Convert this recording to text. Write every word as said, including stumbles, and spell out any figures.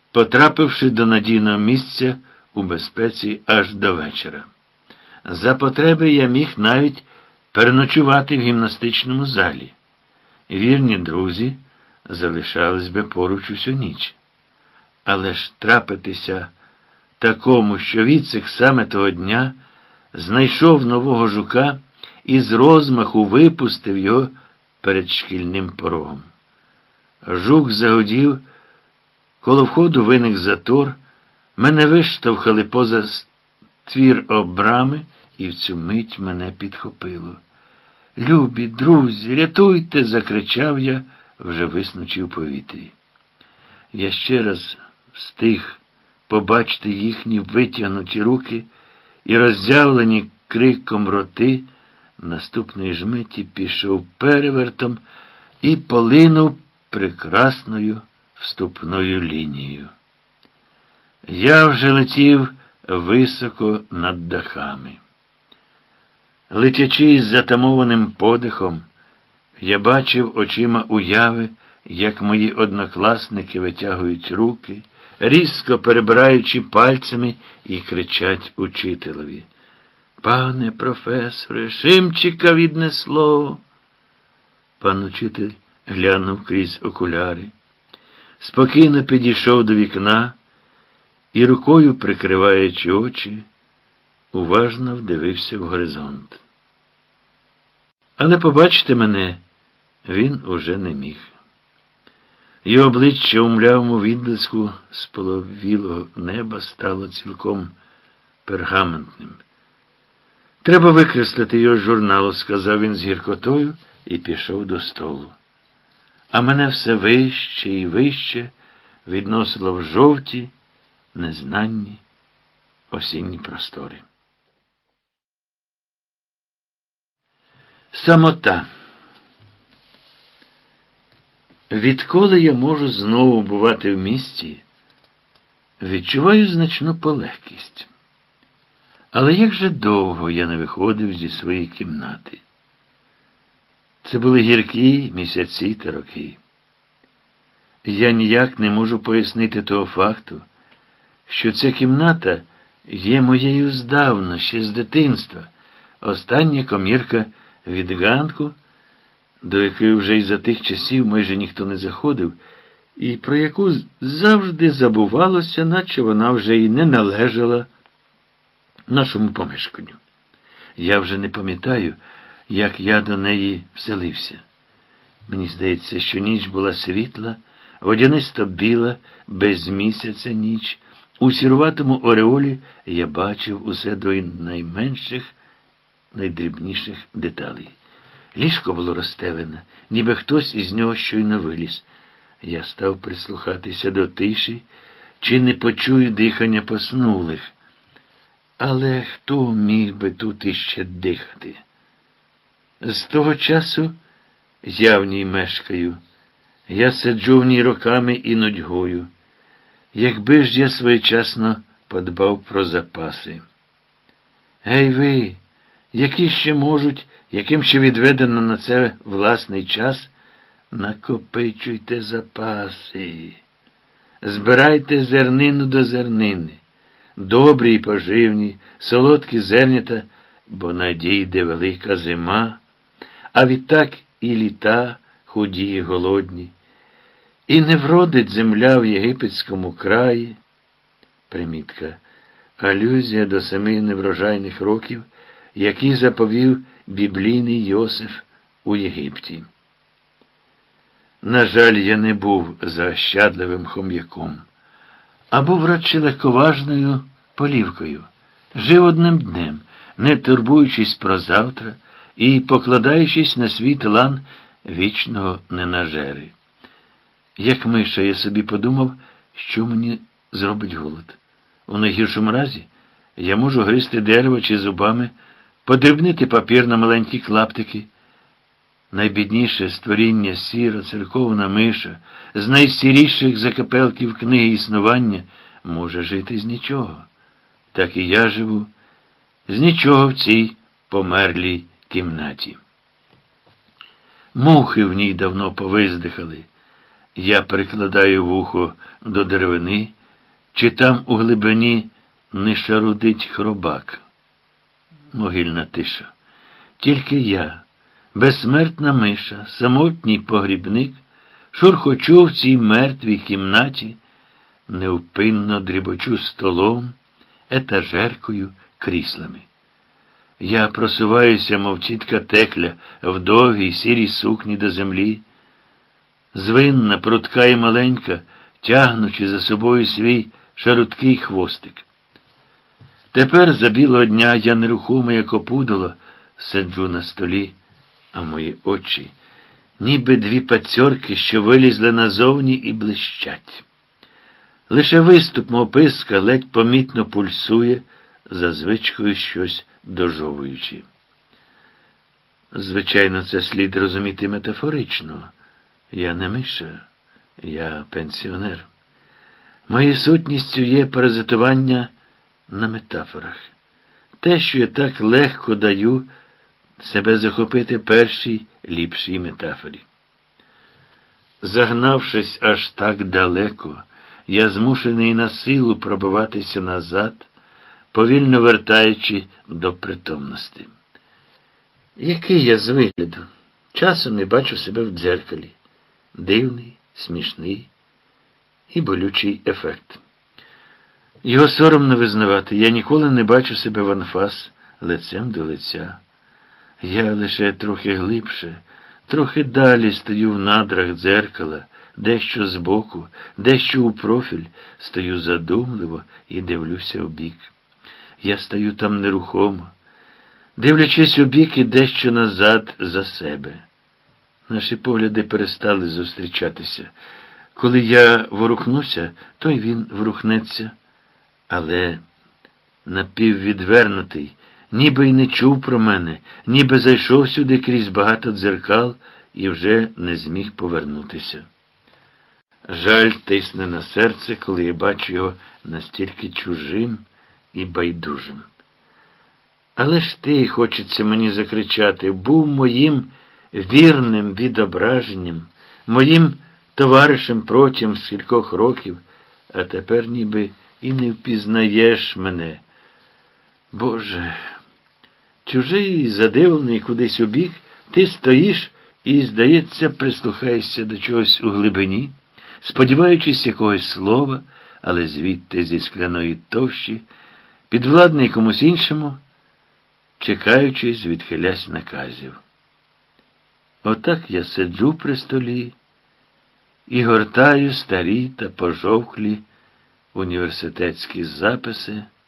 потрапивши до надійного місця у безпеці аж до вечора. За потреби я міг навіть переночувати в гімнастичному залі. Вірні друзі залишались би поруч усю ніч. Але ж трапитися такому, що Віцик саме того дня знайшов нового жука і з розмаху випустив його перед шкільним порогом. Жук загудів, коло входу виник затор, мене виштовхали поза твір обрами, і в цю мить мене підхопило. «Любі, друзі, рятуйте!» – закричав я, вже виснучи в повітрі. Я ще раз встиг побачити їхні витягнуті руки і роззявлені криком роти, наступної ж миті пішов перевертом і полинув прекрасною вступною лінією. Я вже летів високо над дахами. Летячи із затамованим подихом, я бачив очима уяви, як мої однокласники витягують руки, різко перебираючи пальцями і кричать учителеві: «Пане професоре, Шимчика віднесло!» Пан учитель глянув крізь окуляри, спокійно підійшов до вікна і, рукою прикриваючи очі, уважно вдивився в горизонт. Але побачити мене він уже не міг. Його обличчя у млявому відблиску споловілого неба стало цілком пергаментним. «Треба викреслити його з журналу», – сказав він з гіркотою і пішов до столу. А мене все вище і вище відносило в жовті, незнанні осінні простори. Самота. Відколи я можу знову бувати в місті, відчуваю значну полегкість. Але як же довго я не виходив зі своєї кімнати. Це були гіркі місяці та роки. Я ніяк не можу пояснити того факту, що ця кімната є моєю здавна, ще з дитинства, остання комірка від ганку, до якої вже й за тих часів майже ніхто не заходив, і про яку завжди забувалося, наче вона вже й не належала нашому помешканню. Я вже не пам'ятаю, як я до неї вселився. Мені здається, що ніч була світла, водянисто біла, без місяця ніч. У сіруватому ореолі я бачив усе до найменших, найдрібніших деталей. Ліжко було розстелене, ніби хтось із нього щойно виліз. Я став прислухатися до тиші, чи не почую дихання поснулих. Але хто міг би тут іще дихати? З того часу я в ній мешкаю. Я сиджу в ній роками і нудьгою. Якби ж я своєчасно подбав про запаси. Гей ви, які ще можуть, яким ще відведено на це власний час, накопичуйте запаси. Збирайте зернину до зернини, добрі й поживні, солодкі зернята, бо надійде велика зима, а відтак і літа худі й голодні. І не вродить земля в єгипетському краї. Примітка. Алюзія до семи неврожайних років, які заповів біблійний Йосиф у Єгипті. На жаль, я не був заощадливим хом'яком, а був радше легковажною полівкою. Жив одним днем, не турбуючись про завтра і покладаючись на свій талант вічного ненажери. Як миша я собі подумав, що мені зробить голод. У найгіршому разі я можу гризти дерево чи зубами, подрібнити папір на маленькі клаптики. Найбідніше створіння сіра, церковна миша, з найсіріших закапелків книги існування, може жити з нічого. Так і я живу з нічого в цій померлій кімнаті. Мухи в ній давно повиздихали. Я прикладаю вухо до деревини, Чи там у глибині не шарудить хробак? Могильна тиша. Тільки я, безсмертна миша, самотній погрібник, шурхочу в цій мертвій кімнаті, невпинно дрібочу столом, етажеркою, кріслами. Я просуваюся, мов тітка Текля, в довгій сірій сукні до землі, звинна, прудка і маленька, тягнучи за собою свій шаруткий хвостик. Тепер за білого дня я нерухомо, як опудало, сиджу на столі, а мої очі, ніби дві пацьорки, що вилізли назовні і блищать. Лише виступ мого писка ледь помітно пульсує, за звичкою щось дожовуючи. Звичайно, це слід розуміти метафорично. Я не миша, я пенсіонер. Моєю сутністю є паразитування на метафорах. Те, що я так легко даю себе захопити першій ліпшій метафорі. Загнавшись аж так далеко, я змушений на силу пробиватися назад, повільно вертаючи до притомності. Який я з вигляду? Часом не бачу себе в дзеркалі. Дивний, смішний і болючий ефект. Його соромно визнавати. Я ніколи не бачу себе в анфас лицем до лиця. Я лише трохи глибше, трохи далі стою в надрах дзеркала, дещо збоку, дещо у профіль, стою задумливо і дивлюся вбік. Я стою там нерухомо, дивлячись убік і дещо назад за себе. Наші погляди перестали зустрічатися. Коли я ворухнуся, то й він ворухнеться. Але напіввідвернутий, ніби й не чув про мене, ніби зайшов сюди крізь багато дзеркал і вже не зміг повернутися. Жаль тисне на серце, коли я бачу його настільки чужим і байдужим. Але ж ти, хочеться мені закричати, був моїм вірним відображенням, моїм товаришем протягом скількох років, а тепер ніби і не впізнаєш мене. Боже, чужий, задивлений кудись у бік, ти стоїш і, здається, прислухаєшся до чогось у глибині, сподіваючись якогось слова, але звідти зі скляної товщі, підвладний комусь іншому, чекаючи звідхилясь наказів. Отак я сиджу при столі і гортаю старі та пожовклі університетські записи,